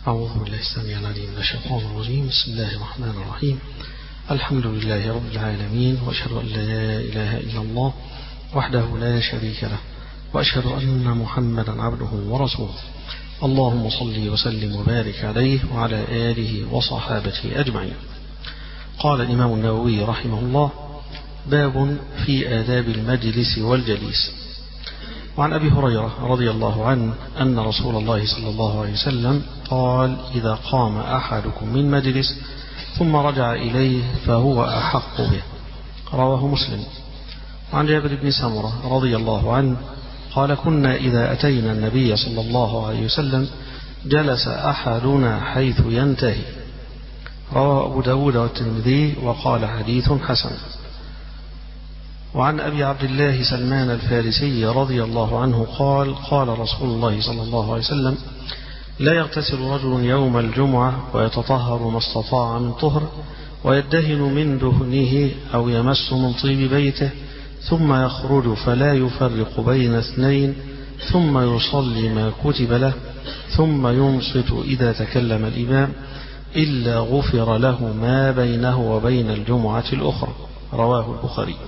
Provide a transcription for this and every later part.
أعوذ بالله السميع العليم من الشيطان الرجيم. بسم الله الرحمن الرحيم. الحمد لله رب العالمين، وأشهد أن لا إله إلا الله وحده لا شريك له، وأشهد أن محمدا عبده ورسوله. اللهم صل وسلم وبارك عليه وعلى آله وصحابته أجمعين. قال الإمام النووي رحمه الله: باب في آداب المجلس والجليس. وعن أبي هريرة رضي الله عنه أن رسول الله صلى الله عليه وسلم قال: إذا قام أحدكم من مجلس ثم رجع إليه فهو أحق به. رواه مسلم. وعن جابر بن سمرة رضي الله عنه قال: كنا إذا أتينا النبي صلى الله عليه وسلم جلس أحدنا حيث ينتهي. رواه أبو داود والترمذي وقال: حديث حسن. وعن أبي عبد الله سلمان الفارسي رضي الله عنه قال: قال رسول الله صلى الله عليه وسلم: لا يغتسل رجل يوم الجمعة ويتطهر ما استطاع من طهر ويدهن من دهنه أو يمس من طيب بيته ثم يخرج فلا يفرق بين اثنين ثم يصلي ما كتب له ثم ينصت إذا تكلم الإمام إلا غفر له ما بينه وبين الجمعة الأخرى. رواه البخاري.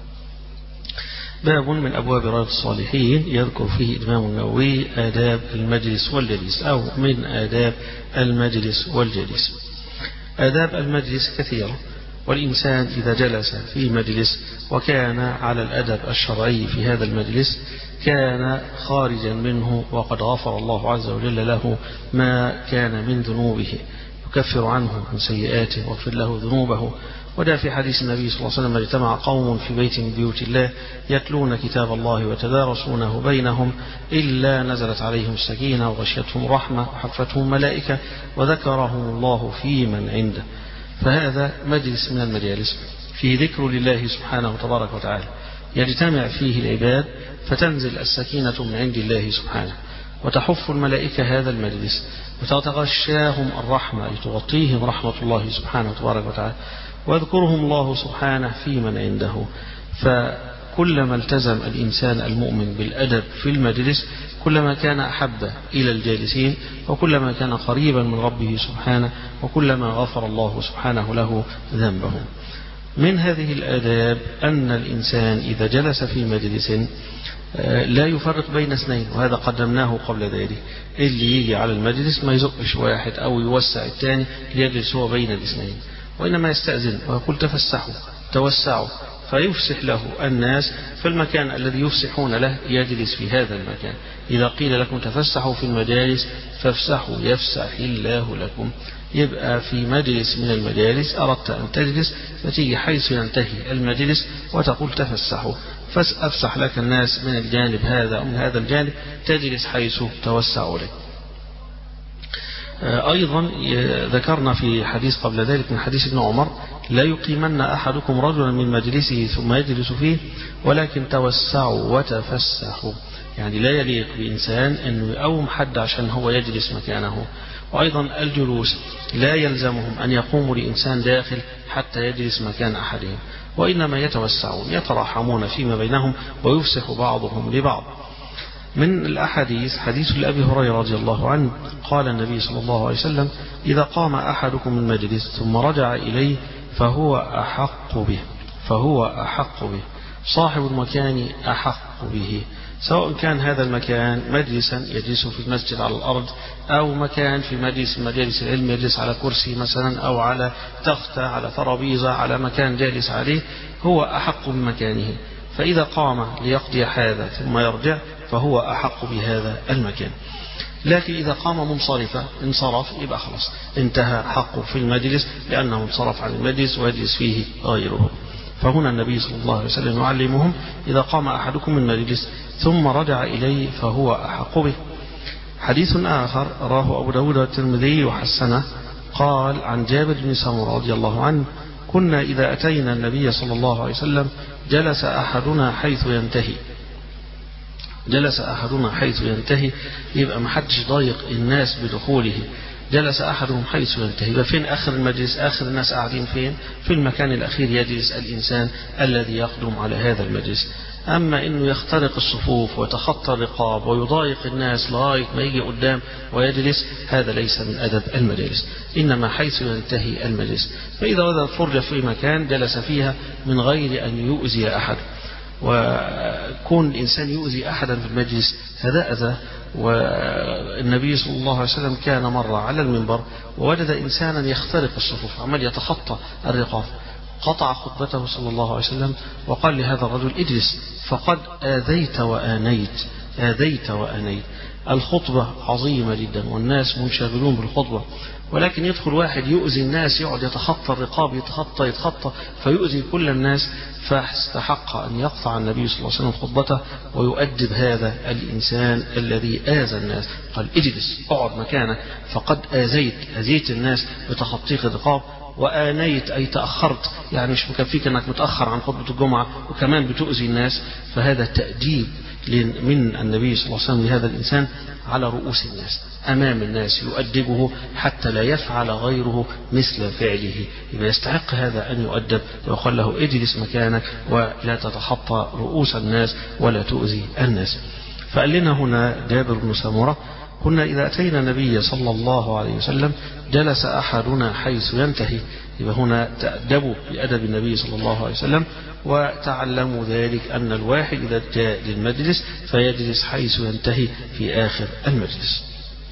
باب من أبواب رياض الصالحين يذكر فيه الإمام النووي آداب المجلس والجليس، أو من آداب المجلس والجليس. آداب المجلس كثيرة، والإنسان إذا جلس في مجلس وكان على الأدب الشرعي في هذا المجلس كان خارجا منه وقد غفر الله عز وجل له ما كان من ذنوبه، يكفر عنه من سيئاته ويغفر له ذنوبه. وجاء في حديث النبي صلى الله عليه وسلم: اجتمع قوم في بيت من بيوت الله يتلون كتاب الله وتدارسونه بينهم إلا نزلت عليهم السكينة وغشيتهم رحمة وحفتهم ملائكة وذكرهم الله في من عنده. فهذا مجلس من المجالس فيه ذكر لله سبحانه وتبارك وتعالى، يجتمع فيه العباد فتنزل السكينة من عند الله سبحانه وتحف الملائكة هذا المجلس وتتغشاهم الرحمة لتغطيهم رحمة الله سبحانه وتبارك وتعالى، ويذكرهم الله سبحانه في من عنده. فكلما التزم الإنسان المؤمن بالأدب في المجلس كلما كان أحب إلى الجالسين، وكلما كان قريبا من ربه سبحانه، وكلما غفر الله سبحانه له ذنبه. من هذه الآداب أن الإنسان إذا جلس في مجلس لا يفرق بين اثنين، وهذا قدمناه قبل ذلك. اللي يجي على المجلس ما يزقش واحد أو يوسع الثاني ليجلس هو بين الاثنين، وإنما يستأذن ويقول: تفسحوا توسعوا، فيفسح له الناس في المكان الذي يفسحون له يجلس في هذا المكان. إذا قيل لكم تفسحوا في المجالس فافسحوا يفسح الله لكم. يبقى في مجلس من المجالس أردت أن تجلس فتيجي حيث ينتهي المجلس وتقول: تفسحوا، فأفسح لك الناس من الجانب هذا أو من هذا الجانب، تجلس حيث توسعوا لك. أيضا ذكرنا في حديث قبل ذلك من حديث ابن عمر: لا يقيمن أحدكم رجلا من مجلسه ثم يجلس فيه ولكن توسعوا وتفسحوا. يعني لا يليق بإنسان أنه يقوم حد عشان هو يجلس مكانه. وأيضا الجلوس لا يلزمهم أن يقوموا لإنسان داخل حتى يجلس مكان أحدهم، وإنما يتوسعون يتراحمون فيما بينهم ويفسح بعضهم لبعض. من الأحاديث حديث لأبي هريرة رضي الله عنه قال النبي صلى الله عليه وسلم: إذا قام أحدكم من مجلس ثم رجع إليه فهو أحق به. صاحب المكان أحق به، سواء كان هذا المكان مجلسا يجلس في المسجد على الأرض، أو مكان في مجالس العلم يجلس على كرسي مثلا، أو على تختة، على ترابيزة، على مكان جالس عليه، هو أحق بمكانه. فإذا قام ليقضي هذا ثم يرجع فهو أحق بهذا المكان. لكن إذا قام منصرفا انصرف يبقى خلاص انتهى حقه في المجلس، لأنه انصرف عن المجلس ويجلس فيه غيره. فهنا النبي صلى الله عليه وسلم يعلمهم: إذا قام أحدكم من مجلس ثم رجع إليه فهو أحق به. حديث آخر راه أبو داود والترمذي وحسنه قال عن جابر بن سمرة رضي الله عنه: كنا إذا أتينا النبي صلى الله عليه وسلم جلس أحدنا حيث ينتهي. يبقى محدش ضايق الناس بدخوله جلس أحدهم حيث ينتهي. يبقى فين آخر المجلس؟ آخر الناس قاعدين فين؟ في المكان الأخير يجلس الإنسان الذي يقدم على هذا المجلس. أما إنه يخترق الصفوف ويتخطى الرقاب ويضايق الناس لغاية ما يجي قدام ويجلس، هذا ليس من أدب المجلس، إنما حيث ينتهي المجلس. فإذا وجد فرجة في مكان جلس فيها من غير أن يؤذي أحد. وكون الإنسان يؤذي أحدا في المجلس هذا أذى. والنبي صلى الله عليه وسلم كان مرة على المنبر ووجد إنسانا يخترق الصفوف، عمل يتخطى الرقاب، قطع خطبته صلى الله عليه وسلم وقال لهذا الرجل اجلس فقد آذيت وآنيت، آذيت وآنيت. الخطبة عظيمة جدا والناس منشغلون بالخطبة، ولكن يدخل واحد يؤذي الناس، يقعد يتخطى الرقاب، يتخطى فيؤذي كل الناس، فاستحق أن يقطع النبي صلى الله عليه وسلم خطبته ويؤدب هذا الإنسان الذي آذى الناس. قال اجلس، اقعد مكانك، فقد آذيت الناس بتخطيك الرقاب، وآنيت أي تأخرت، يعني مش مكفيك أنك متأخر عن خطبة الجمعة وكمان بتؤذي الناس. فهذا تأديب من النبي صلى الله عليه وسلم لهذا الإنسان على رؤوس الناس، أمام الناس يؤدبه حتى لا يفعل غيره مثل فعله. إذا يستحق هذا أن يؤدب ويقول له اجلس مكانك ولا تتخطى رؤوس الناس ولا تؤذي الناس. فقال لنا هنا جابر بن سمرة كنا إذا أتينا النبي صلى الله عليه وسلم جلس أحدنا حيث ينتهي. يبقى هنا تأدبوا بأدب النبي صلى الله عليه وسلم وتعلموا ذلك أن الواحد إذا جاء للمجلس فيجلس حيث ينتهي في آخر المجلس.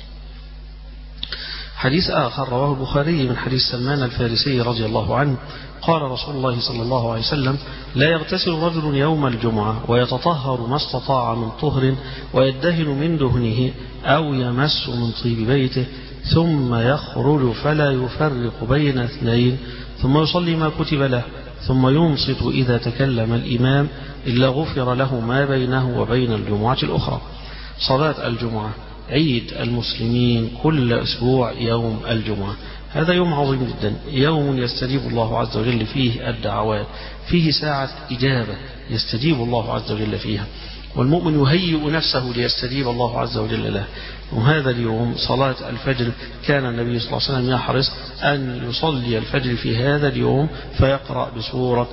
حديث آخر رواه البخاري من حديث سلمان الفارسي رضي الله عنه قال رسول الله صلى الله عليه وسلم لا يغتسل رجل يوم الجمعة ويتطهر ما استطاع من طهر ويدهن من دهنه أو يمس من طيب بيته ثم يخرج فلا يفرق بين اثنين ثم يصلي ما كتب له ثم ينصت إذا تكلم الإمام إلا غفر له ما بينه وبين الجمعة الأخرى. صلاة الجمعة عيد المسلمين كل أسبوع يوم الجمعة، هذا يوم عظيم جدا، يوم يستجيب الله عز وجل فيه الدعوات، فيه ساعة إجابة يستجيب الله عز وجل فيها، والمؤمن يهيئ نفسه ليستجيب الله عز وجل له. وهذا اليوم صلاة الفجر كان النبي صلى الله عليه وسلم يحرص أن يصلي الفجر في هذا اليوم فيقرأ بسورة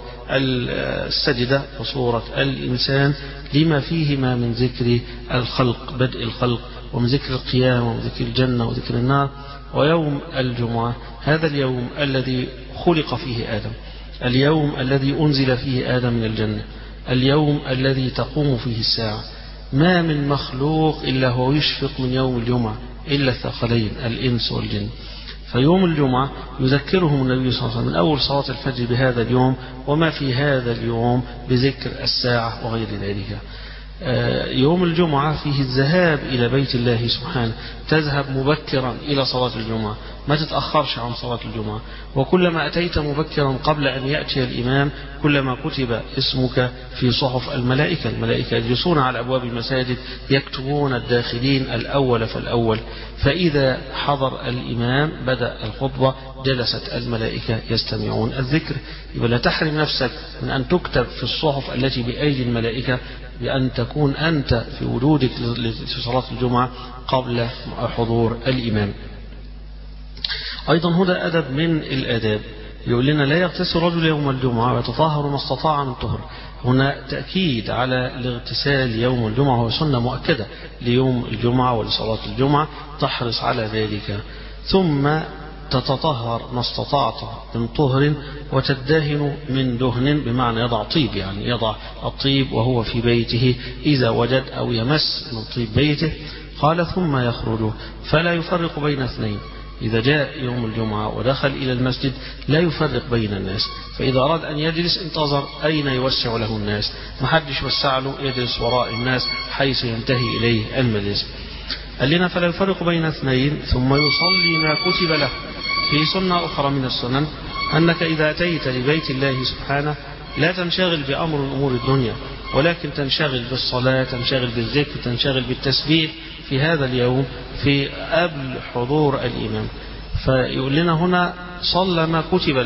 السجدة وسورة الإنسان لما فيهما من ذكر الخلق، بدء الخلق، ومن ذكر القيامة وذكر الجنة وذكر النار. ويوم الجمعة هذا اليوم الذي خلق فيه آدم، اليوم الذي أنزل فيه آدم من الجنة، اليوم الذي تقوم فيه الساعة. ما من مخلوق إلا هو يشفق من يوم الجمعة إلا الثقلين الإنس والجن. فيوم الجمعة يذكرهم النبي صلى الله عليه وسلم من أول صلاة الفجر بهذا اليوم وما في هذا اليوم بذكر الساعة وغير ذلك. يوم الجمعة فيه الذهاب إلى بيت الله سبحانه، تذهب مبكرا إلى صلاة الجمعة، ما تتأخرش عن صلاة الجمعة، وكلما أتيت مبكرا قبل أن يأتي الإمام كلما كتب اسمك في صحف الملائكة. الملائكة يجلسون على أبواب المساجد يكتبون الداخلين الأول فالأول، فإذا حضر الإمام بدأ الخطبة جلست الملائكة يستمعون الذكر. يبقى لا تحرم نفسك من أن تكتب في الصحف التي بأيدي الملائكة بأن تكون أنت في وجودك في صلاة الجمعة قبل حضور الإمام. أيضا هنا أدب من الآداب، يقول لنا لا يغتسل رجل يوم الجمعة ويتطهر ما استطاع من طهر. هنا تأكيد على الاغتسال يوم الجمعة، وهو سنة مؤكدة ليوم الجمعة ولصلاة الجمعة، تحرص على ذلك. ثم تتطهر ما استطعت من طهر وتدهن من دهن، بمعنى يضع طيب، يعني يضع الطيب وهو في بيته إذا وجد، أو يمس من طيب بيته. قال ثم يخرج فلا يفرق بين اثنين. إذا جاء يوم الجمعة ودخل إلى المسجد لا يفرق بين الناس، فإذا أراد أن يجلس انتظر أين يوسع له الناس، محدش وسع له، يجلس وراء الناس حيث ينتهي إليه المجلس. قال لنا فلا يفرق بين اثنين ثم يصلي ما كتب له. في سنة أخرى من السنن أنك إذا أتيت لبيت الله سبحانه لا تنشغل بأمر من أمور الدنيا، ولكن تنشغل بالصلاة، تنشغل بالذكر، تنشغل بالتسبيح في هذا اليوم في قبل حضور الإمام. فيقول لنا هنا صلى ما كتب له،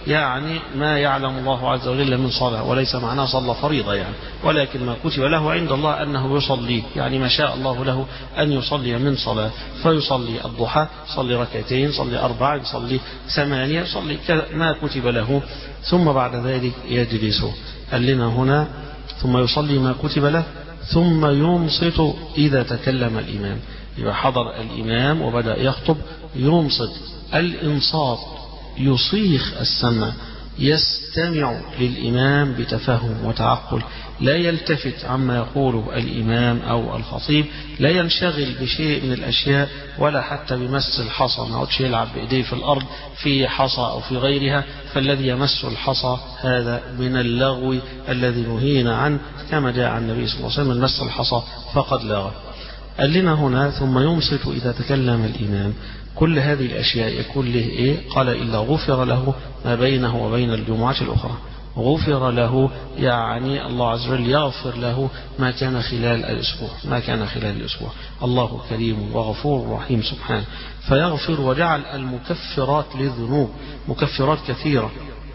يعني ما يعلم الله عز وجل من صلاة، وليس معناه صلى فريضة يعني، ولكن ما كتب له عند الله أنه يصلي، يعني ما شاء الله له أن يصلي من صلاة، فيصلي الضحى، يصلي ركعتين، يصلي 4، يصلي 8، يصلي ما كتب له، ثم بعد ذلك يجلس. قال لنا هنا ثم يصلي ما كتب له ثم ينصت إذا تكلم الإمام. يبقى حضر الإمام وبدأ يخطب ينصت. الإنصات يصيغ السمع، يستمع للإمام بتفهم وتعقل، لا يلتفت عما يقوله الإمام أو الخطيب، لا ينشغل بشيء من الأشياء ولا حتى بمس الحصى، ما يقعدش يلعب بإيديه في الأرض في حصى أو في غيرها، فالذي يمس الحصى هذا من اللغو الذي نهينا عنه، كما جاء عن النبي صلى الله عليه وسلم: من مس الحصى فقد لغى. قال لنا هنا ثم ينصت إذا تكلم الإمام. كل هذه الأشياء يكون له إيه؟ قال: إلا غفر له ما بينه وبين الجمعة الأخرى. غفر له يعني الله عز وجل يغفر له ما كان خلال الأسبوع، ما كان خلال الأسبوع. الله كريم وغفور رحيم سبحانه، فيغفر. وجعل المكفرات للذنوب مكفرات كثيرة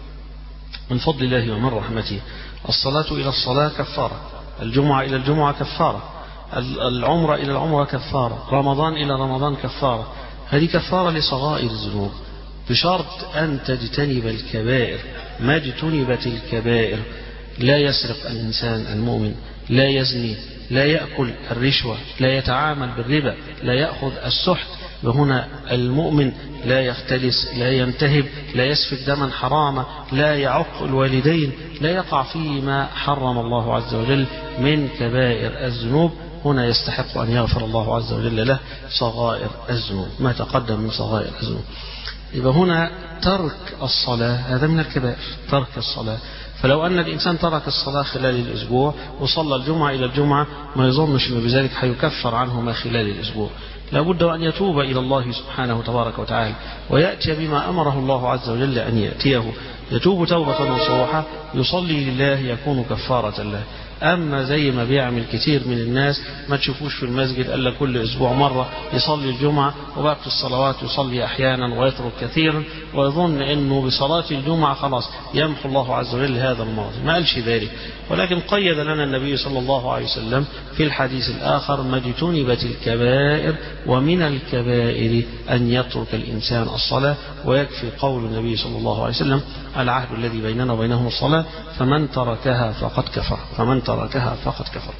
من فضل الله ومن رحمته. الصلاة إلى الصلاة كفارة، الجمعة إلى الجمعة كفارة، العمرة إلى العمرة كفارة، رمضان إلى رمضان كفارة. هذه كفارة لصغائر الذنوب بشرط أن تجتنب الكبائر. ما اجتنبت الكبائر لا يسرق الإنسان المؤمن، لا يزني، لا يأكل الرشوة، لا يتعامل بالربا، لا يأخذ السحت. وهنا المؤمن لا يختلس، لا ينتهب، لا يسفك دما حراما، لا يعق الوالدين، لا يقع فيما حرم الله عز وجل من كبائر الذنوب. هنا يستحق أن يغفر الله عز وجل له صغائر الذنوب، ما تقدم من صغائر الذنوب. يبقى هنا ترك الصلاة هذا من الكبائر، ترك الصلاة. فلو أن الإنسان ترك الصلاة خلال الأسبوع وصلى الجمعة إلى الجمعة ما يظنش أن بذلك هيكفر عنه ما خلال الأسبوع. لابد أن يتوب إلى الله سبحانه تبارك وتعالى ويأتي بما أمره الله عز وجل أن يأتيه، يتوب توبة نصوحة، يصلي لله يكون كفارة له. أما زي ما بيعمل كتير من الناس، ما تشوفوش في المسجد إلا كل أسبوع مرة يصلي الجمعة، وباقي الصلوات يصلي أحيانا ويترك كثيرا، ويظن أنه بصلاة الجمعة خلاص يمحو الله عز وجل هذا الماضي. ما قالش ذلك، ولكن قيد لنا النبي صلى الله عليه وسلم في الحديث الآخر: ما اجتنبت الكبائر، ومن الكبائر أن يترك الإنسان الصلاة. ويكفي قول النبي صلى الله عليه وسلم: العهد الذي بيننا وبينهم الصلاة، فمن تركها فقد كفر، فمن تركها فقد كفر.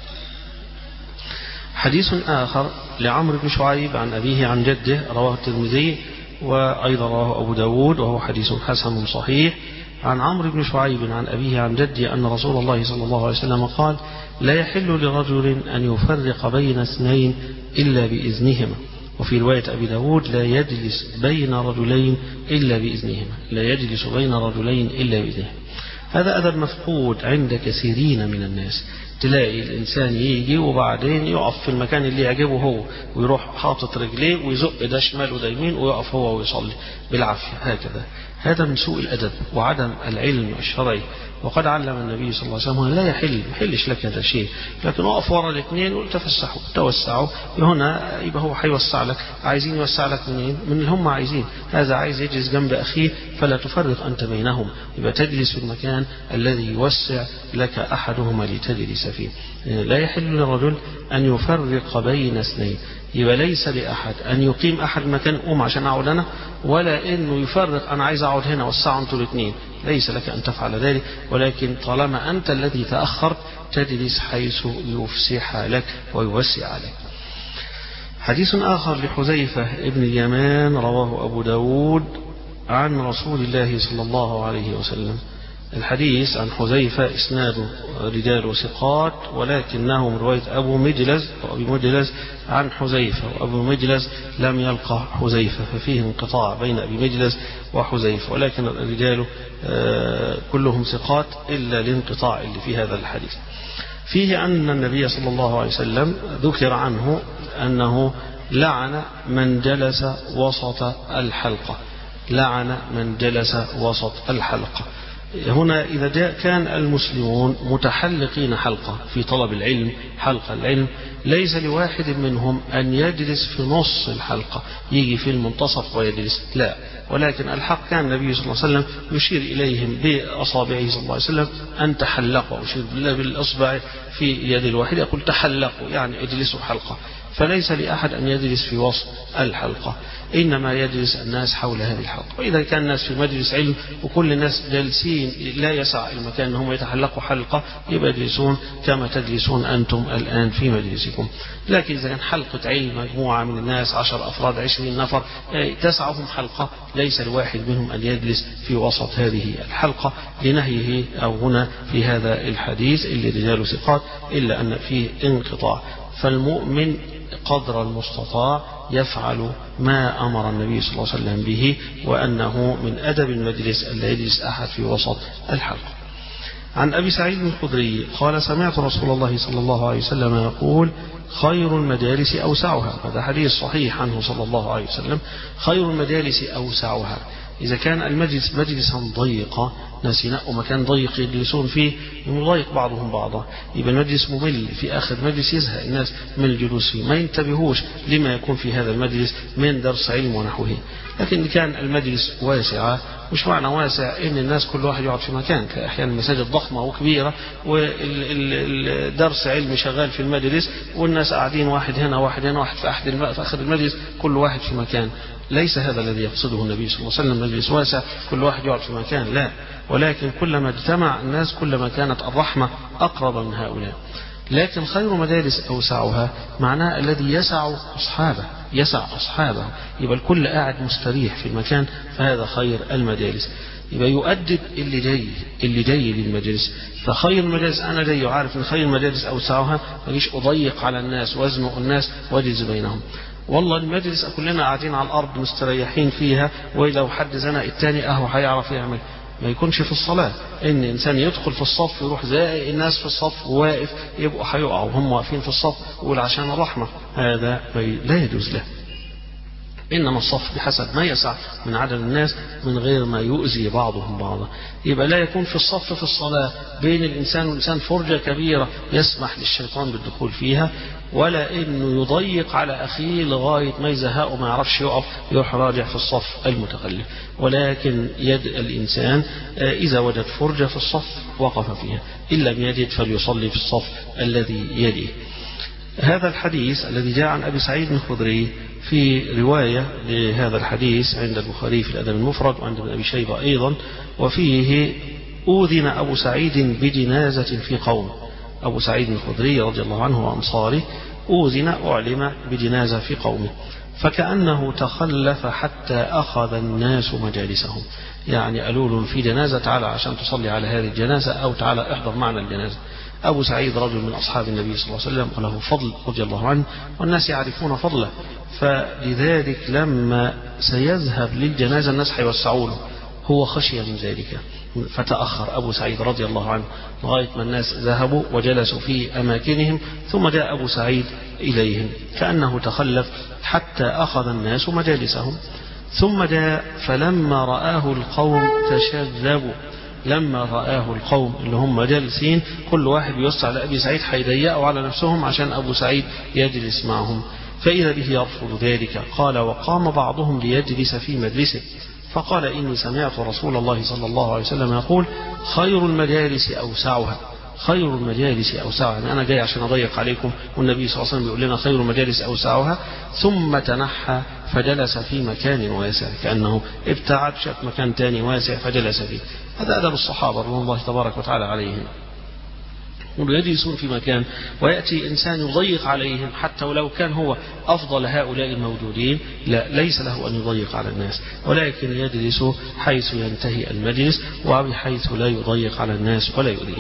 حديث آخر لعمرو بن شعيب عن أبيه عن جده رواه الترمذي وأيضا رواه أبو داود، وهو حديث حسن صحيح. عن عمرو بن شعيب عن أبيه عن جده أن رسول الله صلى الله عليه وسلم قال: لا يحل لرجل أن يفرق بين اثنين إلا بإذنهما. وفي رواية أبي داود: لا يجلس بين رجلين إلا بإذنهما، لا يجلس بين رجلين إلا بإذنهما. هذا أدب مفقود عند كثيرين من الناس. تلاقي الإنسان يجي وبعدين يقف في المكان اللي يعجبه هو، ويروح حاطط رجليه ويزق ده شمال وده يمين ويقف هو ويصلي بالعافية هكذا. هذا من سوء الأدب وعدم العلم الشرعي. وقد علم النبي صلى الله عليه وسلم: لا يحل، ما يحلش لك هذا الشيء، لكن اقف ورا الاثنين وتفسحوا توسعوا. هنا يبقى هو هيوسع لك، عايزين يوسع لك منين؟ من اللي هم عايزين. هذا عايز يجلس جنب أخيه فلا تفرق أنت بينهم، يبقى تجلس في المكان الذي يوسع لك أحدهما لتجلس فيه. لا يحل للرجل أن يفرق بين اثنين، يبقى ليس لأحد أن يقيم أحد مكان قوم عشان أقعد أنا، ولا إنه يفرق أنا عايز أقعد هنا وسعوا أنتوا الاثنين. ليس لك أن تفعل ذلك، ولكن طالما أنت الذي تأخرت تجلس حيث يفسح لك ويوسع عليك. حديث آخر لحذيفة ابن اليمان رواه أبو داود عن رسول الله صلى الله عليه وسلم. الحديث عن حذيفة إسناد رجال ثقات، ولكنه من رواية أبو مجلز وأبي مجلز عن حذيفة، وأبو مجلز لم يلقى حذيفة، ففيه انقطاع بين أبي مجلز وحذيفة، ولكن الرجال كلهم ثقات إلا الانقطاع اللي في هذا الحديث. فيه أن النبي صلى الله عليه وسلم ذكر عنه أنه لعن من جلس وسط الحلقة، لعن من جلس وسط الحلقة. هنا إذا كان المسلمون متحلقين حلقة في طلب العلم، حلقة العلم، ليس لواحد منهم أن يجلس في نص الحلقة يجي في المنتصف ويجلس، لا، ولكن الحق كان النبي صلى الله عليه وسلم يشير إليهم بأصابعه صلى الله عليه وسلم أن تحلقوا، يشير بالأصبع في يد الواحد يقول تحلقوا يعني اجلسوا حلقة. فليس لأحد أن يجلس في وسط الحلقة، إنما يجلس الناس حول هذه الحلقة. وإذا كان الناس في مجلس علم وكل الناس جالسين لا يسع المكان أنهم يتحلقوا حلقة، يبقى يجلسون كما تجلسون أنتم الآن في مجلسكم. لكن إذا كان حلقة علم مجموعة من الناس 10 أفراد 20 نفر تسعهم حلقة، ليس الواحد منهم أن يجلس في وسط هذه الحلقة لنهيه أو هنا في هذا الحديث اللي رجاله ثقات إلا أن فيه انقطاع. فالمؤمن قدر المستطاع يفعل ما أمر النبي صلى الله عليه وسلم به، وأنه من أدب المجلس ألا يجلس أحد في وسط الحلقة. عن أبي سعيد الخدري قال سمعت رسول الله صلى الله عليه وسلم يقول خير المجالس أوسعها. هذا حديث صحيح عنه صلى الله عليه وسلم. خير المجالس أوسعها، إذا كان المجلس مجلسا ضيقا ناس ينقوا مكان ضيق يجلسون فيه يضايق بعضهم بعضا، يبقى المجلس ممل، في آخر مجلس يزهق الناس من الجلوس فيه، ما ينتبهوش لما يكون في هذا المجلس من درس علم ونحوه. لكن إن كان المجلس واسعة، مش معنى واسع إن الناس كل واحد يقعد في مكان، أحيانا المساجد ضخمة وكبيرة والدرس علم شغال في المجلس والناس قاعدين واحد هنا واحد هنا واحد في آخر المجلس كل واحد في مكان. ليس هذا الذي يقصده النبي صلى الله عليه وسلم مجلس واسع كل واحد يقعد في مكان، لا، ولكن كلما اجتمع الناس كلما كانت الرحمة أقرب من هؤلاء. لكن خير مجالس أوسعها معناه الذي يسع أصحابه، يبقى الكل قاعد مستريح في المكان، فهذا خير المجالس. يبقى يؤدب اللي جاي للمجلس. فخير المجالس أنا جاي وعارف أن خير المجالس أوسعها، ما أجيش أضيق على الناس وأزنق الناس وأجلس بينهم. والله المجلس كلنا قاعدين على الأرض مستريحين فيها، ولو حد زنق التاني هيعرف يعمل. ما يكونش في الصلاة إن إنسان يدخل في الصف يروح زائق الناس في الصف وواقف، يبقوا هيقعوا وهم واقفين في الصف ويقول عشان الرحمة، هذا لا يجوز له. إنما الصف بحسب ما يسع من عدد الناس من غير ما يؤذي بعضهم بعضا. يبقى لا يكون في الصف في الصلاة بين الإنسان والإنسان فرجة كبيرة يسمح للشيطان بالدخول فيها، ولا إنه يضيق على أخيه لغاية ما يزهقه ما يعرفش يقف يروح راجع في الصف المتخلف. ولكن يد الإنسان إذا وجد فرجة في الصف وقف فيها، إن لم يجد فليصلي في الصف الذي يليه. هذا الحديث الذي جاء عن أبي سعيد الخدري في رواية لهذا الحديث عند البخاري في الأدب المفرد وعند ابن أبي شيبة أيضا، وفيه أوذن أبو سعيد بجنازة في قوم. أبو سعيد الخدري رضي الله عنه وأنصاره أعلم بجنازة في قومه، فكأنه تخلف حتى أخذ الناس مجالسهم، يعني قالوا له في جنازة تعالى عشان تصلي على هذه الجنازة أو تعالى احضر معنا الجنازة. أبو سعيد رجل من أصحاب النبي صلى الله عليه وسلم وله فضل رضي الله عنه، والناس يعرفون فضله، فلذلك لما سيذهب للجنازة الناس هيوسعوا له، هو خشي من ذلك فتأخر أبو سعيد رضي الله عنه لغاية ما الناس ذهبوا وجلسوا في أماكنهم، ثم جاء أبو سعيد إليهم كأنه تخلف حتى أخذ الناس مجالسهم. ثم جاء فلما رآه القوم تشذبوا، لما رآه القوم اللي هم جالسين كل واحد يوسع لأبي سعيد هيضيقوا على نفسهم عشان أبو سعيد يجلس معهم، فإذا به يرفض ذلك. قال وقام بعضهم ليجلس في مجلسه فقال إني سمعت رسول الله صلى الله عليه وسلم يقول خير المجالس أوسعها. خير المجالس أوسعها، يعني أنا جاي عشان أضيق عليكم، والنبي صلى الله عليه وسلم بيقول لنا خير المجالس أوسعها. ثم تنحى فجلس في مكان واسع، كأنه ابتعد شاف مكان تاني واسع فجلس فيه. هذا أدب الصحابة رضوان الله تبارك وتعالى عليهم، يجلسون في مكان ويأتي إنسان يضيق عليهم حتى ولو كان هو أفضل هؤلاء الموجودين، لا، ليس له أن يضيق على الناس، ولكن يجلس حيث ينتهي المجلس وبحيث لا يضيق على الناس ولا يؤذيهم.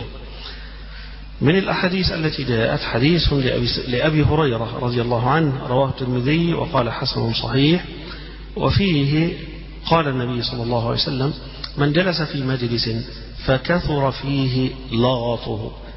من الأحاديث التي جاءت حديث لأبي هريرة رضي الله عنه رواه الترمذي وقال حسن صحيح، وفيه قال النبي صلى الله عليه وسلم من جلس في مجلس فكثر فيه لغطه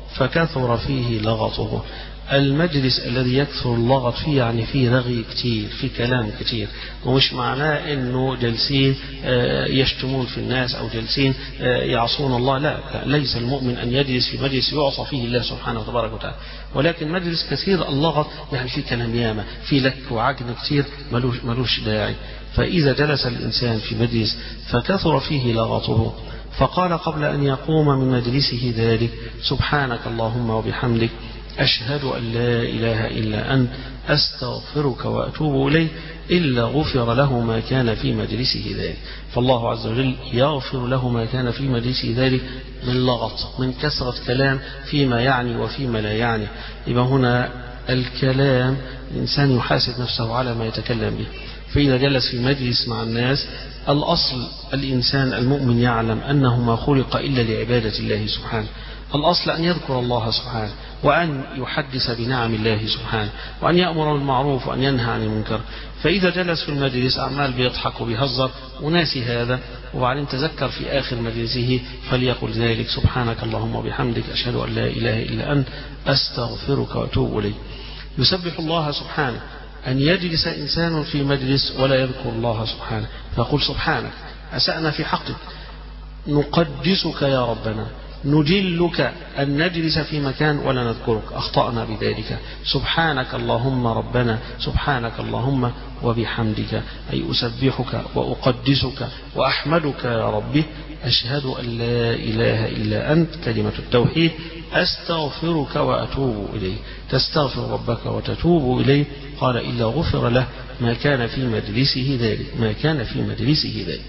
فكثر فيه لغطه. المجلس الذي يكثر اللغط فيه يعني فيه رغي كتير، فيه كلام كتير، ومش معناه انه جالسين يشتمون في الناس او جالسين يعصون الله، لا، ليس المؤمن ان يجلس في مجلس يعصى فيه الله سبحانه وتبارك وتعالى، ولكن مجلس كثير اللغط يعني فيه كلام ياما، فيه لك وعجن كتير ملوش داعي. فإذا جلس الإنسان في مجلس فكثر فيه لغطه فقال قبل أن يقوم من مجلسه ذلك: سبحانك اللهم وبحمدك أشهد أن لا إله إلا أنت أستغفرك وأتوب إليك، إلا غفر له ما كان في مجلسه ذلك. فالله عز وجل يغفر له ما كان في مجلسه ذلك من لغط، من كثرة كلام فيما يعني وفيما لا يعني. يبقى هنا الكلام الإنسان يحاسب نفسه على ما يتكلم به. فإذا جلس في مجلس مع الناس، الأصل الإنسان المؤمن يعلم أنه ما خلق إلا لعبادة الله سبحانه. الأصل أن يذكر الله سبحانه، وأن يحدث بنعم الله سبحانه، وأن يأمر بالمعروف وأن ينهى عن المنكر. فإذا جلس في المجلس أعمال بيضحك وبيهزر وناسي هذا، وبعدين تذكر في آخر مجلسه فليقل ذلك: سبحانك اللهم وبحمدك أشهد أن لا إله إلا أنت أستغفرك وأتوب إليك. يسبح الله سبحانه. أن يجلس إنسان في مجلس ولا يذكر الله سبحانه فيقول: سبحانك أسأنا في حقك، نقدسك يا ربنا، نجلك أن نجلس في مكان ولا نذكرك، أخطأنا بذلك، سبحانك اللهم ربنا، سبحانك اللهم وبحمدك، أي أسبحك وأقدسك وأحمدك يا ربي، أشهد أن لا إله إلا أنت، كلمة التوحيد، أستغفرك وأتوب إليه. تستغفر ربك وتتوب إليه، قال: إلا غفر له ما كان في مجلسه ذلك، ما كان في مجلسه ذلك.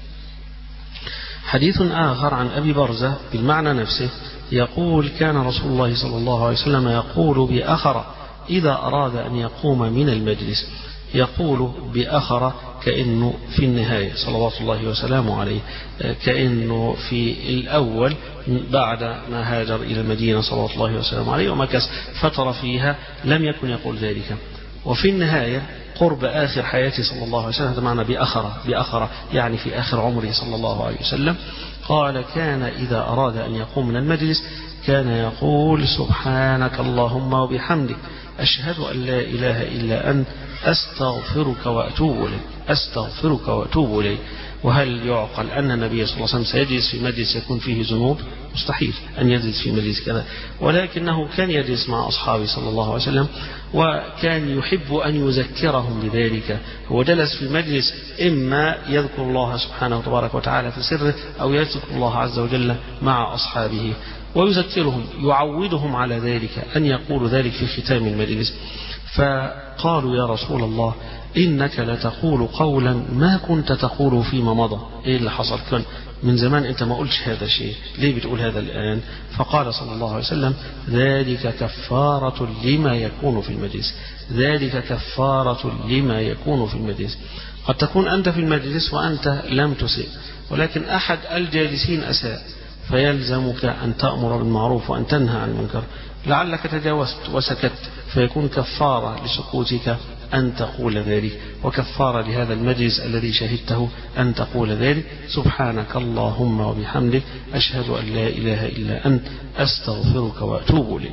حديث آخر عن أبي برزة بالمعنى نفسه يقول: كان رسول الله صلى الله عليه وسلم يقول بأخر إذا أراد أن يقوم من المجلس، يقول بأخر كأنه في النهاية صلوات الله وسلامه عليه، كأنه في الأول بعد ما هاجر إلى المدينة صلوات الله وسلامه عليه ومكث فترة فيها لم يكن يقول ذلك، وفي النهاية قرب آخر حياته صلى الله عليه وسلم، هذا معنى بأخرة يعني في آخر عمره صلى الله عليه وسلم، قال: كان إذا أراد أن يقوم من المجلس كان يقول: سبحانك اللهم وبحمدك أشهد أن لا إله إلا أنت أستغفرك وأتوب إليك، أستغفرك وأتوب إليك. وهل يعقل أن النبي صلى الله عليه وسلم سيجلس في مجلس يكون فيه ذنوب؟ مستحيل أن يجلس في مجلس كذا، ولكنه كان يجلس مع أصحابه صلى الله عليه وسلم وكان يحب أن يذكرهم بذلك. هو جلس في مجلس إما يذكر الله سبحانه وتبارك وتعالى في سره أو يذكر الله عز وجل مع أصحابه ويذكرهم، يعودهم على ذلك أن يقولوا ذلك في ختام المجلس. فقالوا: يا رسول الله إنك لتقول قولا ما كنت تقول فيما مضى. إيه اللي حصل؟ كان من زمان أنت ما قلتش هذا الشيء، ليه بتقول هذا الآن؟ فقال صلى الله عليه وسلم: ذلك كفارة لما يكون في المجلس، ذلك كفارة لما يكون في المجلس. قد تكون أنت في المجلس وأنت لم تسئ، ولكن أحد الجالسين أساء، فيلزمك أن تأمر بالمعروف وأن تنهى عن المنكر، لعلك تجاوزت وسكت فيكون كفارة لسكوتك أن تقول ذلك، وكفارة لهذا المجلس الذي شهدته أن تقول ذلك: سبحانك اللهم وبحمدك أشهد أن لا إله إلا أنت أستغفرك وأتوب إليك.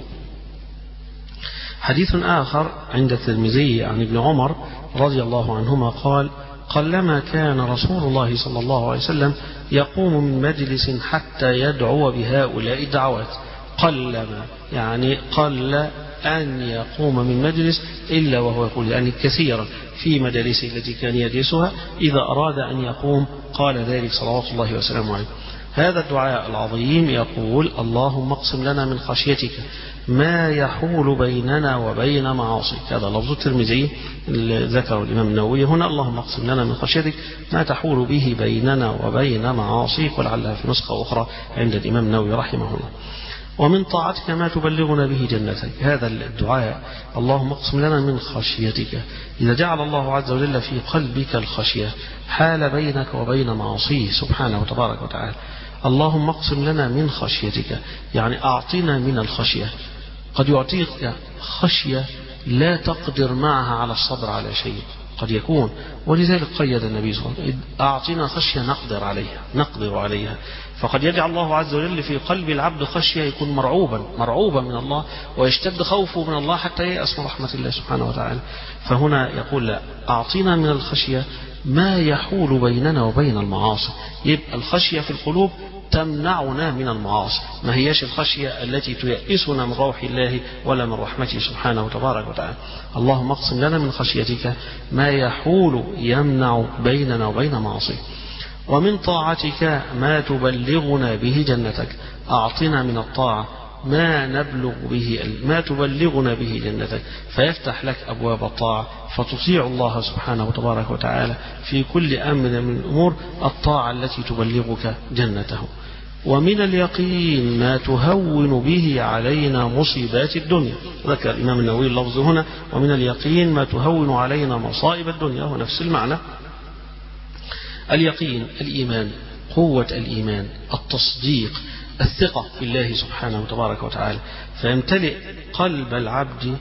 حديث آخر عند الترمذي عن ابن عمر رضي الله عنهما قال: قلما كان رسول الله صلى الله عليه وسلم يقوم من مجلس حتى يدعو بهؤلاء الدعوات. قلما يعني قل أن يقوم من مجلس إلا وهو يقول، يعني كثيرا في مجالسه التي كان يجلسها إذا أراد أن يقوم قال ذلك صلوات الله وسلامه عليه. هذا الدعاء العظيم يقول: اللهم اقسم لنا من خشيتك ما يحول بيننا وبين معاصيك. هذا لفظ الترمذي ذكره الإمام النووي هنا: اللهم اقسم لنا من خشيتك ما تحول به بيننا وبين معاصيك، ولعلها في نسخة أخرى عند الإمام النووي رحمه الله. ومن طاعتك ما تبلغنا به جنتك. هذا الدعاء اللهم اقسم لنا من خشيتك، إذا جعل الله عز وجل في قلبك الخشية حال بينك وبين معاصيه سبحانه وتبارك وتعالى. اللهم اقسم لنا من خشيتك يعني أعطنا من الخشية. قد يعطيك خشية لا تقدر معها على الصبر على شيء، قد يكون. ولذلك قيد النبي صلى الله عليه وسلم أعطنا خشية نقدر عليها. فقد يجعل الله عز وجل في قلب العبد خشية، يكون مرعوبا من الله، ويشتد خوفه من الله حتى ييأس من رحمة الله سبحانه وتعالى. فهنا يقول لا، أعطنا من الخشية ما يحول بيننا وبين المعاصي. يبقى الخشية في القلوب تمنعنا من المعاصي، ما هياش الخشية التي تيأسنا من روح الله ولا من رحمته سبحانه وتبارك وتعالى. اللهم اقسم لنا من خشيتك ما يحول يمنع بيننا وبين معاصيك، ومن طاعتك ما تبلغنا به جنتك. أعطنا من الطاعة ما تبلغنا به جنتك، فيفتح لك أبواب الطاعة فتطيع الله سبحانه وتبارك وتعالى في كل أمر من الأمور، الطاعة التي تبلغك جنته. ومن اليقين ما تهون به علينا مصيبات الدنيا. ذكر الإمام النووي اللفظ هنا ومن اليقين ما تهون علينا مصائب الدنيا، هو نفس المعنى. اليقين الإيمان، قوة الإيمان، التصديق، الثقة في الله سبحانه وتبارك وتعالى، فيمتلئ قلب العبد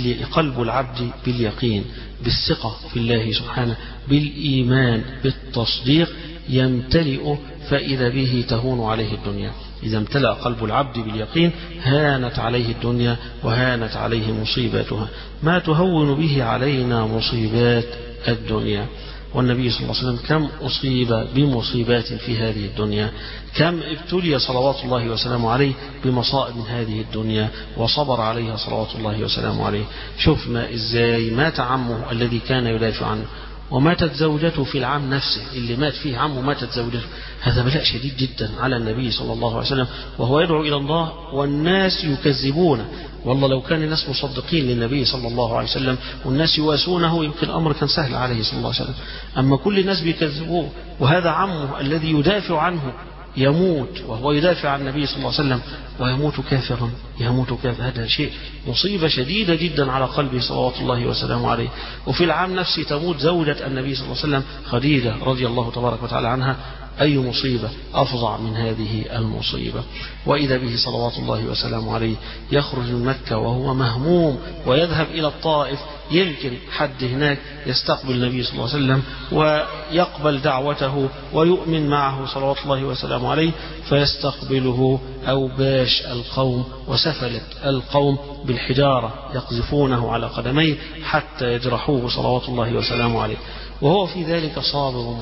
باليقين، بالثقة في الله سبحانه، بالإيمان، بالتصديق، يمتلئ فإذا به تهون عليه الدنيا. إذا امتلأ قلب العبد باليقين هانت عليه الدنيا وهانت عليه مصيباتها، ما تهون به علينا مصيبات الدنيا. والنبي صلى الله عليه وسلم كم أصيب بمصيبات في هذه الدنيا، كم ابتلي صلوات الله وسلامه عليه بمصائب من هذه الدنيا وصبر عليها صلوات الله وسلامه عليه. شفنا إزاي مات عمه الذي كان يدافع عنه، وماتت زوجته في العام نفسه اللي مات فيه عمه، ماتت زوجته. هذا بلاء شديد جدا على النبي صلى الله عليه وسلم، وهو يدعو إلى الله والناس يكذبونه. والله لو كان الناس مصدقين للنبي صلى الله عليه وسلم والناس يواسونه يمكن الأمر كان سهل عليه صلى الله عليه وسلم. أما كل الناس بيكذبوه، وهذا عمه الذي يدافع عنه يموت وهو يدافع عن النبي صلى الله عليه وسلم ويموت كافرا، هذا شيء مصيبة شديدة جدا على قلبه صلوات الله وسلامه عليه. وفي العام نفسه تموت زوجة النبي صلى الله عليه وسلم خديجة رضي الله تبارك وتعالى عنها. أي مصيبة أفظع من هذه المصيبة؟ وإذا به صلوات الله وسلامه عليه يخرج من مكة وهو مهموم ويذهب إلى الطائف، يمكن حد هناك يستقبل النبي صلى الله عليه وسلم ويقبل دعوته ويؤمن معه صلوات الله وسلامه عليه، فيستقبله أوباش القوم وسفلت القوم بالحجارة يقذفونه على قدميه حتى يجرحوه صلوات الله وسلامه عليه، وهو في ذلك صابر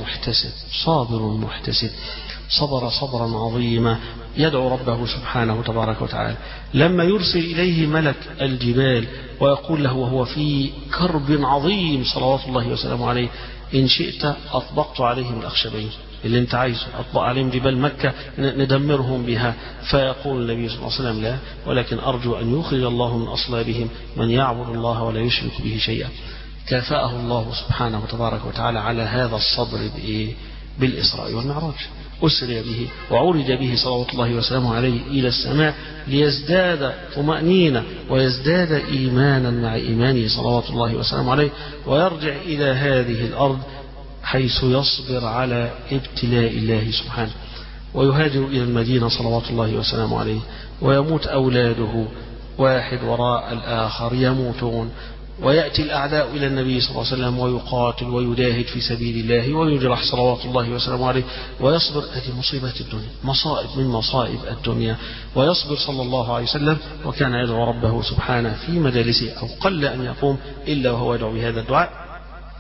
محتسب، صبر صبرا عظيما يدعو ربه سبحانه تبارك وتعالى. لما يرسل إليه ملك الجبال ويقول له وهو في كرب عظيم صلوات الله وسلامه عليه: إن شئت أطبقت عليهم الأخشبين، اللي انت عايزه أطبق عليهم جبال مكة ندمرهم بها. فيقول النبي صلى الله عليه وسلم: لا، ولكن أرجو أن يخرج الله من أصلابهم من يعبد الله ولا يشرك به شيئا. كافأه الله سبحانه وتبارك وتعالى على هذا الصبر بالإسراء والمعراج. أسري به وعرج به صلوات الله وسلامه عليه إلى السماء ليزداد طمأنينة ويزداد إيمانا مع إيمانه صلوات الله وسلامه عليه، ويرجع إلى هذه الأرض حيث يصبر على ابتلاء الله سبحانه، ويهاجر إلى المدينة صلوات الله وسلامه عليه، ويموت أولاده واحد وراء الآخر يموتون، ويأتي الأعداء إلى النبي صلى الله عليه وسلم ويقاتل ويجاهد في سبيل الله ويجرح صلوات الله وسلامه عليه ويصبر. هذه مصيبات الدنيا، مصائب من مصائب الدنيا، ويصبر صلى الله عليه وسلم. وكان يدعو ربه سبحانه في مجالسه، أو قل أن يقوم إلا وهو يدعو بهذا الدعاء: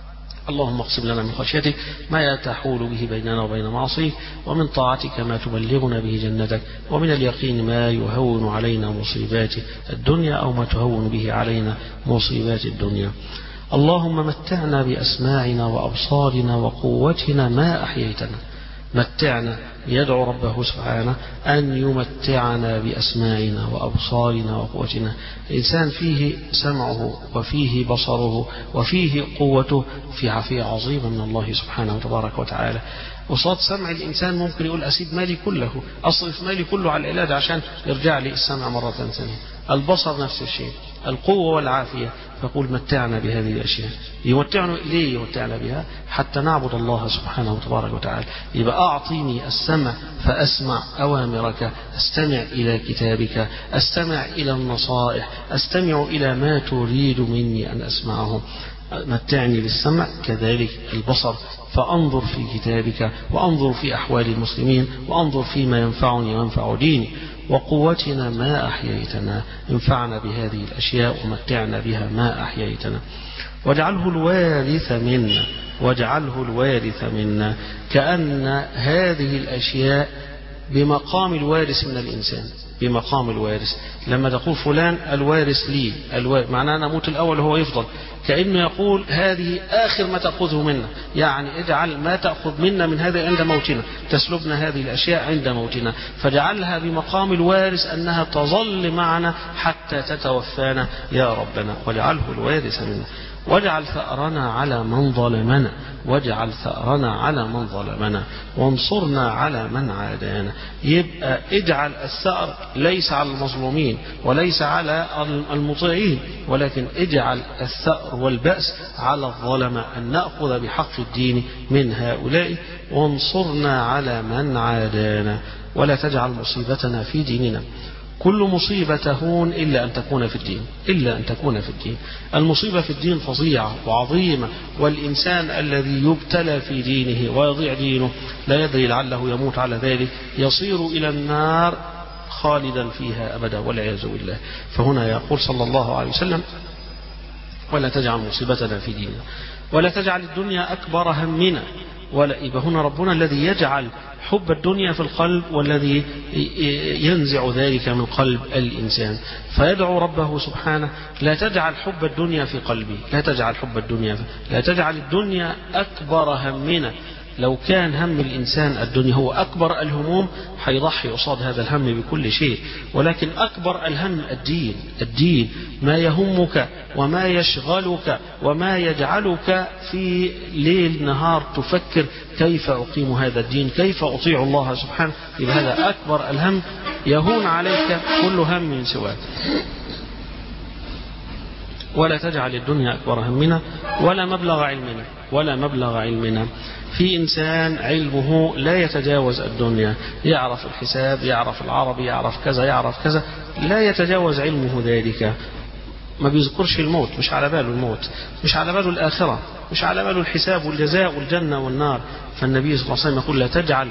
اللهم اقسم لنا من خشيتك ما تحول به بيننا وبين معصيك، ومن طاعتك ما تبلغنا به جنتك، ومن اليقين ما يهون علينا مصيبات الدنيا، أو ما تهون به علينا مصيبات الدنيا. اللهم متعنا بأسماعنا وأبصارنا وقوتنا ما أحييتنا. متعنا، يدعو ربه سبحانه أن يمتعنا بأسماعنا وأبصارنا وقوتنا. الإنسان فيه سمعه وفيه بصره وفيه قوته، في عافية عظيمة من الله سبحانه وتبارك وتعالى. وصاد سمع الإنسان ممكن يقول: أسيب مالي كله، أصرف مالي كله على العلاج عشان يرجع لي السمع مرة ثانية. البصر نفس الشيء، القوة والعافية. فقول: متعنا بهذه الأشياء. يمتعنا إليه، يمتعنا بها حتى نعبد الله سبحانه وتبارك وتعالى. يبقى أعطيني السمع فأسمع أوامرك، أستمع إلى كتابك، أستمع إلى النصائح، أستمع إلى ما تريد مني أن أسمعه. متعني للسمع كذلك البصر، فأنظر في كتابك وأنظر في أحوال المسلمين وأنظر فيما ينفعني وينفع ديني، وقوتنا ما أحييتنا انفعنا بهذه الأشياء ومتعنا بها ما أحييتنا، واجعله الوارث منا واجعله الوارث منا. كأن هذه الأشياء بمقام الوارث من الإنسان، بمقام الوارث. لما تقول فلان الوارث لي، معناه أنا أموت الأول وهو يفضل، كأنه يقول هذه آخر ما تأخذه منا، يعني اجعل ما تأخذ منا من هذا عند موتنا، تسلبنا هذه الأشياء عند موتنا، فاجعلها بمقام الوارث أنها تظل معنا حتى تتوفانا يا ربنا، واجعله الوارث منا. واجعل ثأرنا على من ظلمنا واجعل ثأرنا على من ظلمنا وانصرنا على من عادانا. يبقى اجعل الثأر ليس على المظلومين وليس على المطيعين، ولكن اجعل الثأر والبأس على الظلمة، أن نأخذ بحق الدين من هؤلاء، وانصرنا على من عادانا، ولا تجعل مصيبتنا في ديننا. كل مصيبة تهون إلا أن تكون في الدين، إلا أن تكون في الدين. المصيبة في الدين فظيعة وعظيمة، والإنسان الذي يبتلى في دينه ويضيع دينه لا يدري لعله يموت على ذلك، يصير إلى النار خالدا فيها أبدا والعياذ بالله. فهنا يقول صلى الله عليه وسلم: ولا تجعل مصيبتنا في ديننا ولا تجعل الدنيا أكبر همنا. ولا يبقى هنا ربنا الذي يجعل حب الدنيا في القلب، والذي ينزع ذلك من قلب الإنسان، فيدعو ربه سبحانه: لا تجعل حب الدنيا في قلبي، لا تجعل حب الدنيا، لا تجعل الدنيا أكبر همنا. لو كان هم الإنسان الدنيا هو أكبر الهموم حيضحي قصاد هذا الهم بكل شيء، ولكن أكبر الهم الدين، الدين ما يهمك وما يشغلك وما يجعلك في ليل نهار تفكر كيف أقيم هذا الدين، كيف أطيع الله سبحانه. يبقى هذا أكبر الهم، يهون عليك كل هم سواه. ولا تجعل الدنيا أكبر همنا ولا مبلغ علمنا، ولا مبلغ علمنا. في إنسان علمه لا يتجاوز الدنيا، يعرف الحساب، يعرف العربي، يعرف كذا، يعرف كذا، لا يتجاوز علمه ذلك، ما بيذكرش الموت، مش على باله الموت، مش على باله الآخرة، مش على باله الحساب والجزاء والجنة والنار. فالنبي صلى الله عليه وسلم يقول: لا تجعل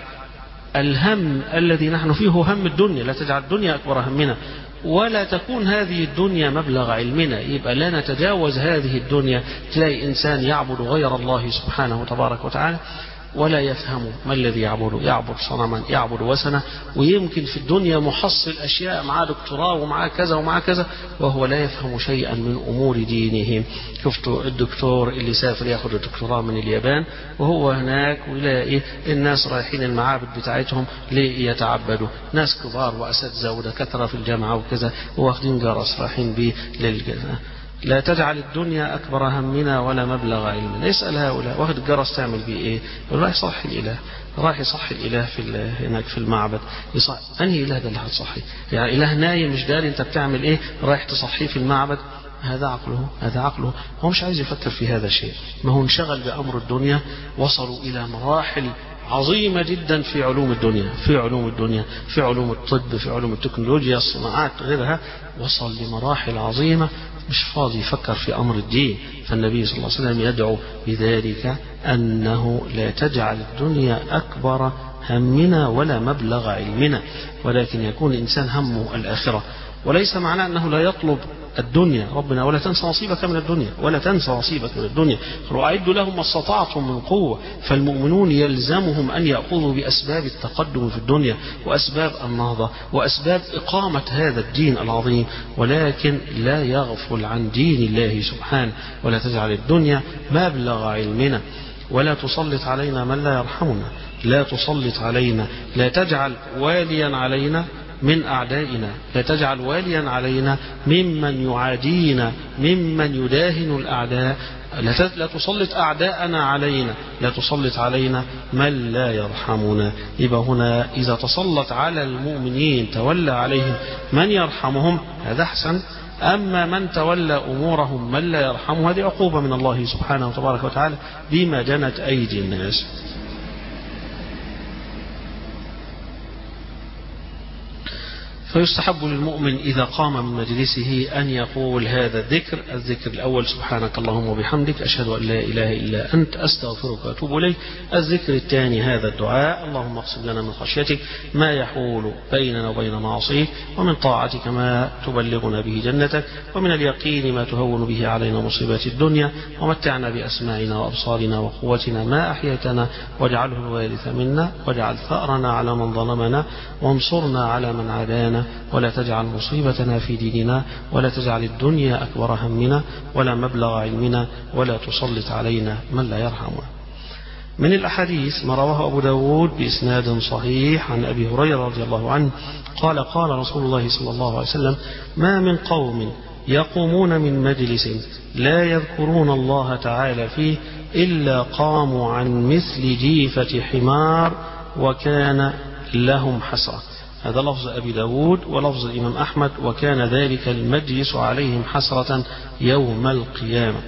الهم الذي نحن فيه هم الدنيا، لا تجعل الدنيا أكبر همنا، ولا تكون هذه الدنيا مبلغ علمنا. يبقى لا نتجاوز هذه الدنيا. تلاقي إنسان يعبد غير الله سبحانه وتبارك وتعالى ولا يفهم ما الذي يعبده، يعبد صنما، يعبد وثنا، ويمكن في الدنيا محصل أشياء، معاه دكتوراه ومعاه كذا ومعاه كذا، وهو لا يفهم شيئا من أمور دينه. شفتوا الدكتور اللي سافر ياخد الدكتوراه من اليابان، وهو هناك ويلاقي الناس رايحين المعابد بتاعتهم ليتعبدوا، ناس كبار وأساتذة ودكاترة في الجامعة وكذا، واخدين جرس رايحين به للجنة. لا تجعل الدنيا أكبر همنا ولا مبلغ علمنا. اسأل هؤلاء: واخد الجرس تعمل بيه إيه؟ رايح يصحي الإله، رايح يصحي الإله في هناك في المعبد. أنهي إله ده اللي هتصحي؟ يعني إله نايم مش داري أنت بتعمل إيه، رايح تصحيه في المعبد. هذا عقله، هذا عقله، هو مش عايز يفكر في هذا الشيء، ما هو انشغل بأمر الدنيا. وصلوا إلى مراحل عظيمة جدا في علوم الدنيا، في علوم الدنيا، في علوم الطب، في علوم التكنولوجيا، الصناعات غيرها، وصل لمراحل عظيمة، مش فاضي يفكر في أمر الدين. فالنبي صلى الله عليه وسلم يدعو بذلك أنه لا تجعل الدنيا أكبر همنا ولا مبلغ علمنا، ولكن يكون الإنسان همه الآخرة. وليس معناه أنه لا يطلب الدنيا، ربنا: ولا تنسى نصيبك من الدنيا، ولا تنسى نصيبك من الدنيا، وأعدوا لهم ما استطعتم من قوة. فالمؤمنون يلزمهم أن يأخذوا بأسباب التقدم في الدنيا وأسباب النهضة وأسباب إقامة هذا الدين العظيم، ولكن لا يغفل عن دين الله سبحانه. ولا تجعل الدنيا مبلغ علمنا ولا تسلط علينا من لا يرحمنا، لا تسلط علينا، لا تجعل واليا علينا من أعدائنا، لا تجعل واليا علينا ممن يعادينا، ممن يداهن الأعداء، لا تسلط أعداءنا علينا، لا تسلط علينا من لا يرحمنا. يبقى هنا إذا تسلط على المؤمنين تولى عليهم من يرحمهم، هذا أحسن. أما من تولى أمورهم من لا يرحمه، هذه عقوبة من الله سبحانه وتبارك وتعالى بما جنت أيدي الناس. فيستحب للمؤمن إذا قام من مجلسه أن يقول هذا الذكر الأول: سبحانك اللهم وبحمدك، أشهد أن لا إله إلا أنت، أستغفرك وأتوب إليك. الذكر الثاني هذا الدعاء: اللهم اقسم لنا من خشيتك ما يحول بيننا وبين معصيك، ومن طاعتك ما تبلغنا به جنتك، ومن اليقين ما تهون به علينا مصيبات الدنيا، ومتعنا بأسماعنا وأبصارنا وقوتنا ما أحييتنا، واجعله الوارث منا، واجعل ثأرنا على من ظلمنا، وانصرنا على من عادانا، ولا تجعل مصيبتنا في ديننا، ولا تجعل الدنيا أكبر همنا ولا مبلغ علمنا، ولا تسلط علينا من لا يرحمنا. من الأحاديث ما رواه أبو داود بإسناد صحيح عن أبي هريرة رضي الله عنه قال: قال رسول الله صلى الله عليه وسلم: ما من قوم يقومون من مجلس لا يذكرون الله تعالى فيه إلا قاموا عن مثل جيفة حمار وكان لهم حسرة. هذا لفظ أبي داود، ولفظ الإمام أحمد: وكان ذلك المجلس عليهم حسرة يوم القيامة.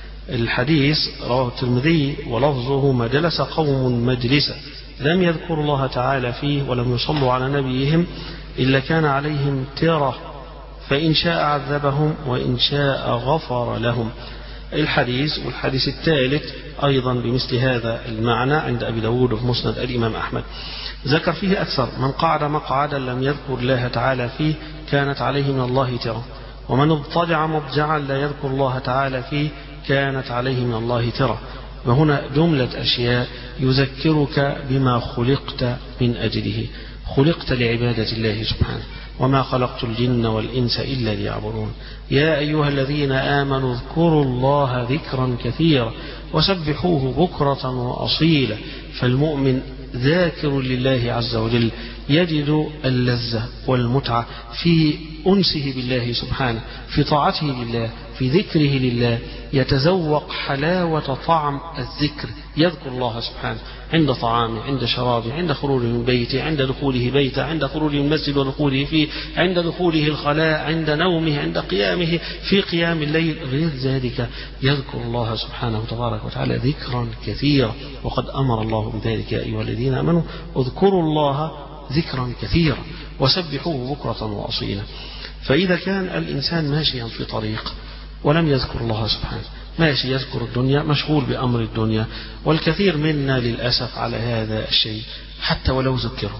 الحديث رواه الترمذي ولفظه: ما جلس قوم مجلسا لم يذكروا الله تعالى فيه ولم يصلوا على نبيهم إلا كان عليهم ترة، فإن شاء عذبهم وإن شاء غفر لهم. الحديث والحديث الثالث أيضا بمثل هذا المعنى عند أبي داود في مسند الإمام أحمد، ذكر فيه أكثر: من قعد مقعدا لم يذكر الله تعالى فيه كانت عليه من الله ترة، ومن اضطجع مضجعا لا يذكر الله تعالى فيه كانت عليه من الله ترة. وهنا جملة أشياء يذكرك بما خلقت من أجله. خلقت لعبادة الله سبحانه: وما خلقت الجن والإنس إلا ليعبدون. يا أيها الذين آمنوا اذكروا الله ذكرا كثيرا وسبحوه بكرة وأصيلا. فالمؤمن ذاكر لله عز وجل يجد اللذة والمتعة في أنسه بالله سبحانه، في طاعته لله، في ذكره لله، يتذوق حلاوة طعم الذكر، يذكر الله سبحانه عند طعامه، عند شرابه، عند خروجه من بيته، عند دخوله بيته، عند خروجه من المسجد ودخوله فيه، عند دخوله الخلاء، عند نومه، عند قيامه، في قيام الليل. غير ذلك يذكر الله سبحانه تبارك وتعالى ذكرا كثيرا، وقد أمر الله بذلك: يا أيها الذين آمنوا اذكروا الله ذكرا كثيرا وسبحوه بكرة وأصيلا. فإذا كان الإنسان ماشيا في طريق ولم يذكر الله سبحانه، ماشي يذكر الدنيا، مشغول بأمر الدنيا، والكثير منا للأسف على هذا الشيء، حتى ولو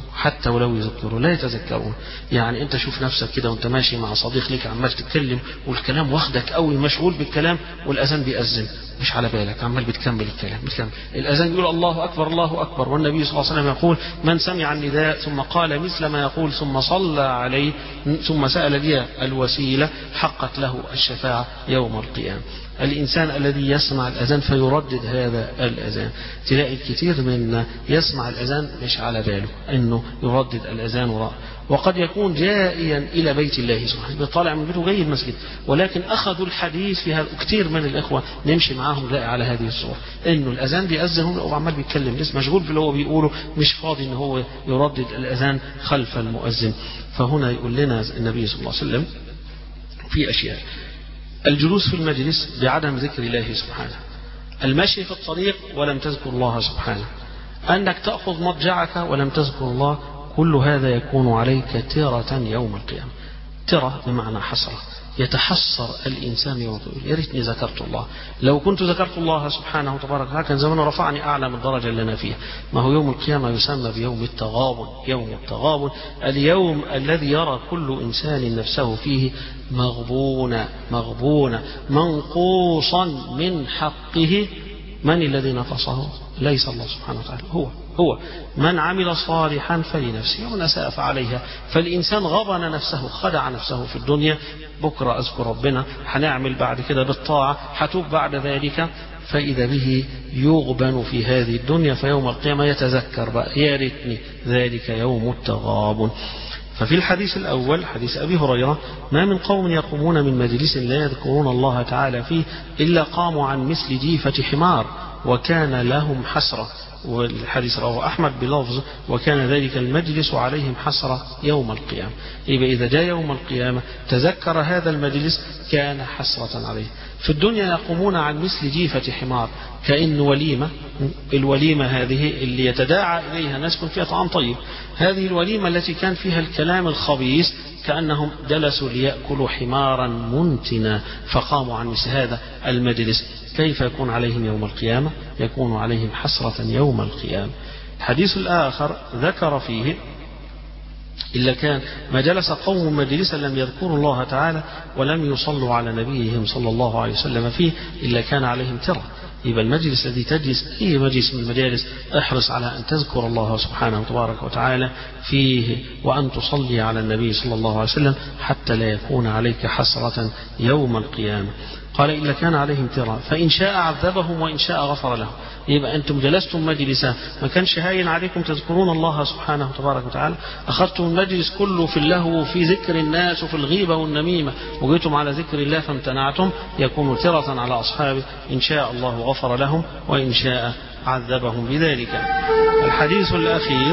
يذكروا لا يتذكرون. يعني أنت شوف نفسك كده وأنت ماشي مع صديق لك عمال تتكلم والكلام واخدك قوي، مشغول بالكلام، والأذان بيأذن مش على بالك، عمال بتكمل الكلام، الأذان بيقول الله أكبر الله أكبر، والنبي صلى الله عليه وسلم يقول: من سمع النداء ثم قال مثل ما يقول ثم صلى عليه ثم سأل لي الوسيلة حقت له الشفاعة يوم القيامة. الإنسان الذي يسمع الأذان فيردد هذا الأذان، تلاقي الكثير منا يسمع الأذان مش على باله أنه يردد الأذان وراءه، وقد يكون جائيا إلى بيت الله سبحانه، بيطالع من بيته جاي المسجد، ولكن أخذوا الحديث في هذا. كثير من الإخوة نمشي معاهم لاقي على هذه الصورة، إنه الأذان بيأذن هو عمال بيتكلم، لسه مشغول باللي هو بيقوله، مش فاضي إن هو يردد الأذان خلف المؤذن. فهنا يقول لنا النبي صلى الله عليه وسلم في أشياء: الجلوس في المجلس بعدم ذكر الله سبحانه، المشي في الطريق ولم تذكر الله سبحانه، أنك تأخذ مضجعك ولم تذكر الله، كل هذا يكون عليك ترة يوم القيامة. ترة بمعنى حسرة، يتحسر الإنسان يوم يقول: يا ريتني ذكرت الله، لو كنت ذكرت الله سبحانه وتبارك وتعالى كان زمان رفعني أعلى من الدرجة اللي أنا فيها. ما هو يوم القيامة يسمى بيوم التغابن، يوم التغابن، اليوم الذي يرى كل إنسان نفسه فيه مغبونا منقوصا من حقه. من الذي نقصه؟ ليس الله سبحانه وتعالى، هو من عمل صالحا فلنفسه ومن أساء فعليها. فالإنسان غبن نفسه، خدع نفسه في الدنيا: بكرة أذكر ربنا، هنعمل بعد كده بالطاعة، هتوب بعد ذلك، فإذا به يغبن في هذه الدنيا، فيوم القيامة يتذكر بقى: يا ريتني، ذلك يوم التغابن. ففي الحديث الأول حديث أبي هريرة: ما من قوم يقومون من مجلس لا يذكرون الله تعالى فيه إلا قاموا عن مثل جيفة حمار وكان لهم حسرة. والحديث رواه أحمد بلفظ: وكان ذلك المجلس عليهم حسرة يوم القيامة. إذا جاء يوم القيامة تذكر هذا المجلس كان حسرة عليه. في الدنيا يقومون عن مثل جيفة حمار، كأن وليمة الوليمة هذه اللي يتداعى إليها ناس كن فيها طعام طيب، هذه الوليمة التي كان فيها الكلام الخبيث كأنهم جلسوا ليأكلوا حمارا منتنا فقاموا عن مثل هذا المجلس، كيف يكون عليهم يوم القيامة؟ يكون عليهم حسرة يوم القيامة. الحديث الآخر ذكر فيه إلا كان ما جلس قوم مجلسا لم يذكروا الله تعالى ولم يصلوا على نبيهم صلى الله عليه وسلم فيه إلا كان عليهم ترى. يبقى المجلس الذي تجلس أي مجلس من المجالس احرص على أن تذكر الله سبحانه وتبارك وتعالى فيه وأن تصلي على النبي صلى الله عليه وسلم حتى لا يكون عليك حسرة يوم القيامة. قال إلا كان عليهم ترى فإن شاء عذبهم وإن شاء غفر لهم. يبقى أنتم جلستم مجلسا ما كانش هاين عليكم تذكرون الله سبحانه وتبارك وتعالى، أخذتم المجلس كله في اللهو وفي ذكر الناس وفي الغيبة والنميمة وجيتم على ذكر الله فامتنعتم، يكون ترة على أصحابه إن شاء الله غفر لهم وإن شاء عذبهم بذلك. الحديث الأخير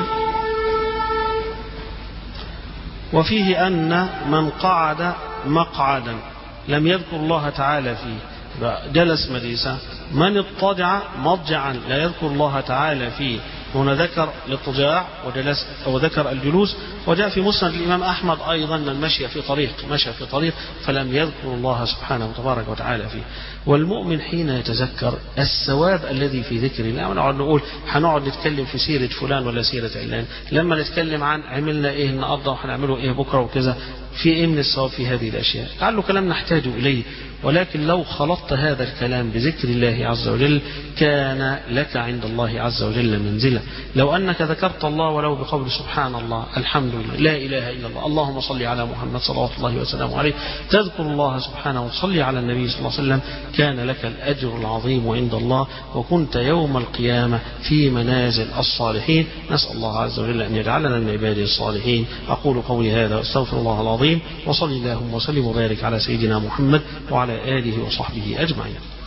وفيه أن من قعد مقعدا لم يذكر الله تعالى فيه جلس مجلسا، من اضطجع مضجعا لا يذكر الله تعالى فيه، هنا ذكر الاضطجاع وجلس وذكر الجلوس. وجاء في مسند الإمام أحمد أيضا من مشي في طريق فلم يذكر الله سبحانه وتبارك وتعالى فيه. والمؤمن حين يتذكر الثواب الذي في ذكر الله، ونقعد نقول هنقعد نتكلم في سيرة فلان ولا سيرة علان، لما نتكلم عن عملنا ايه النهارده وهنعمله ايه بكره وكذا، في ايه من الثواب في هذه الاشياء؟ لعله كلام نحتاج اليه، ولكن لو خلطت هذا الكلام بذكر الله عز وجل كان لك عند الله عز وجل منزلة. لو أنك ذكرت الله ولو بقول سبحان الله الحمد لله لا إله إلا الله اللهم صل على محمد صلوات الله وسلامه عليه، تذكر الله سبحانه وتصلي على النبي صلى الله عليه وسلم، كان لك الأجر العظيم عند الله وكنت يوم القيامة في منازل الصالحين. نسأل الله عز وجل أن يجعلنا من عباده الصالحين. أقول قولي هذا واستغفر الله العظيم، وصلي اللهم وسلم وبارك على سيدنا محمد وعلى آله وصحبه أجمعين.